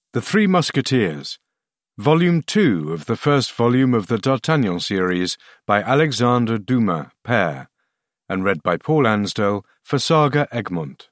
The Three Musketeers, Volume 2 of the first volume of the D'Artagnan series by Alexandre Dumas, Père, and read by Paul Ansdell for Saga Egmont.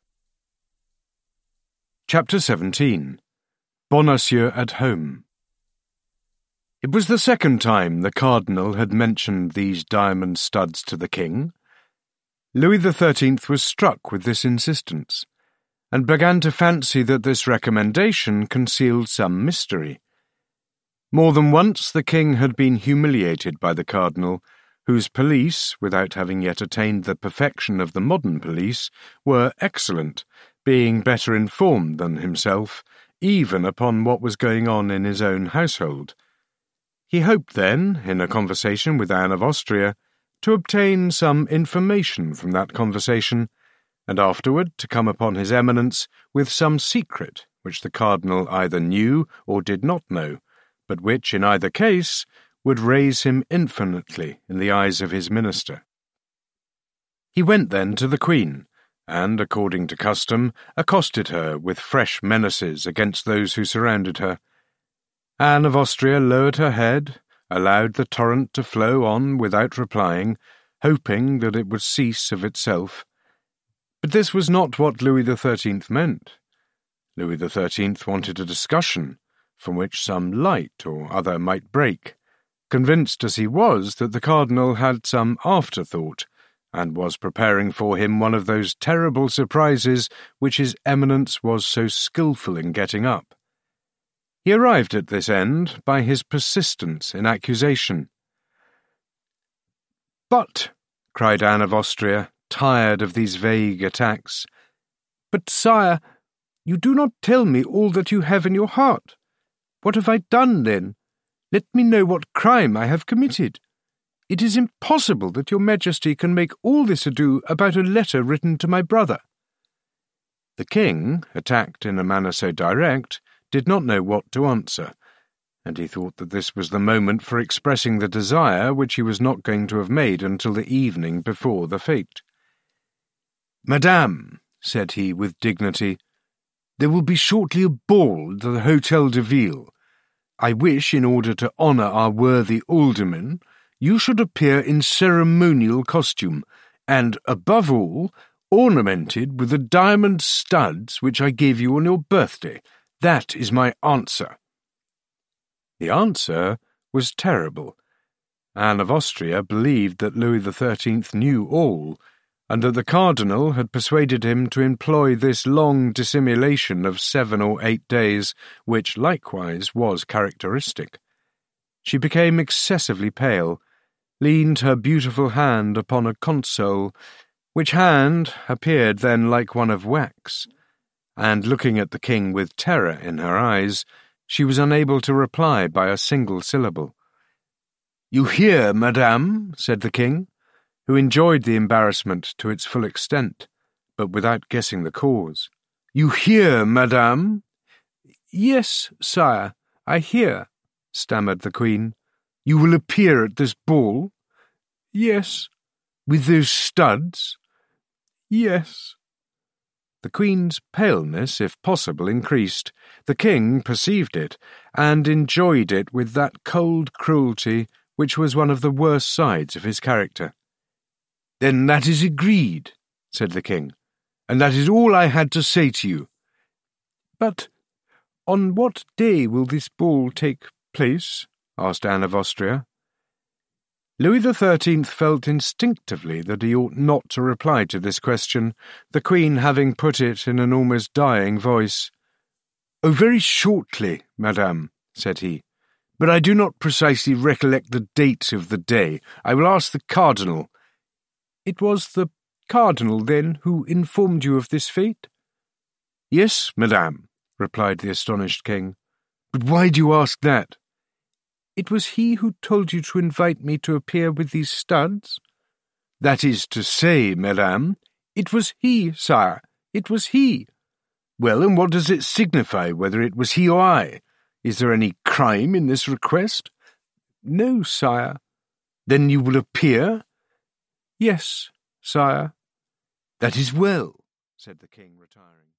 Chapter 17. Bonacieux at Home. It was the second time the Cardinal had mentioned these diamond studs to the King. Louis XIII was struck with this insistence, and began to fancy that this recommendation concealed some mystery. More than once the King had been humiliated by the Cardinal, whose police, without having yet attained the perfection of the modern police, were excellent, being better informed than himself, even upon what was going on in his own household. He hoped then, in a conversation with Anne of Austria, to obtain some information from that conversation, and afterward to come upon his Eminence with some secret which the Cardinal either knew or did not know, but which, in either case, would raise him infinitely in the eyes of his minister. He went then to the Queen, and, according to custom, accosted her with fresh menaces against those who surrounded her. Anne of Austria lowered her head, allowed the torrent to flow on without replying, hoping that it would cease of itself. But this was not what Louis XIII meant. Louis XIII wanted a discussion, from which some light or other might break, convinced as he was that the Cardinal had some afterthought, and was preparing for him one of those terrible surprises which his Eminence was so skilful in getting up. He arrived at this end by his persistence in accusation. "But," cried Anne of Austria, tired of these vague attacks, "but, sire, you do not tell me all that you have in your heart. What have I done, then? Let me know what crime I have committed. It is impossible that your Majesty can make all this ado about a letter written to my brother." The King, attacked in a manner so direct, did not know what to answer, and he thought that this was the moment for expressing the desire which he was not going to have made until the evening before the fete. "Madame," said he with dignity, "there will be shortly a ball at the Hôtel de Ville. I wish, in order to honour our worthy alderman, you should appear in ceremonial costume, and, above all, ornamented with the diamond studs which I gave you on your birthday. That is my answer." The answer was terrible. Anne of Austria believed that Louis XIII knew all, and that the Cardinal had persuaded him to employ this long dissimulation of 7 or 8 days, which likewise was characteristic. She became excessively pale, leaned her beautiful hand upon a console, which hand appeared then like one of wax, and looking at the King with terror in her eyes, she was unable to reply by a single syllable. "You hear, madame," said the King, who enjoyed the embarrassment to its full extent, but without guessing the cause. "You hear, madame?" "Yes, sire, I hear," stammered the Queen. "You will appear at this ball?" "Yes." "With those studs?" "Yes." The Queen's paleness, if possible, increased. The King perceived it, and enjoyed it with that cold cruelty which was one of the worst sides of his character. "Then that is agreed," said the King, "and that is all I had to say to you." "But on what day will this ball take place?" asked Anne of Austria. Louis XIII felt instinctively that he ought not to reply to this question, the Queen having put it in an almost dying voice. "Oh, very shortly, madame," said he, "but I do not precisely recollect the date of the day. I will ask the Cardinal." "It was the Cardinal, then, who informed you of this fate?" "Yes, madame," replied the astonished King. "But why do you ask that?" "It was he who told you to invite me to appear with these studs?" "That is to say, madame—" "It was he, sire, it was he." "Well, and what does it signify whether it was he or I? Is there any crime in this request?" "No, sire." "Then you will appear?" "Yes, sire." "That is well," said the King, retiring.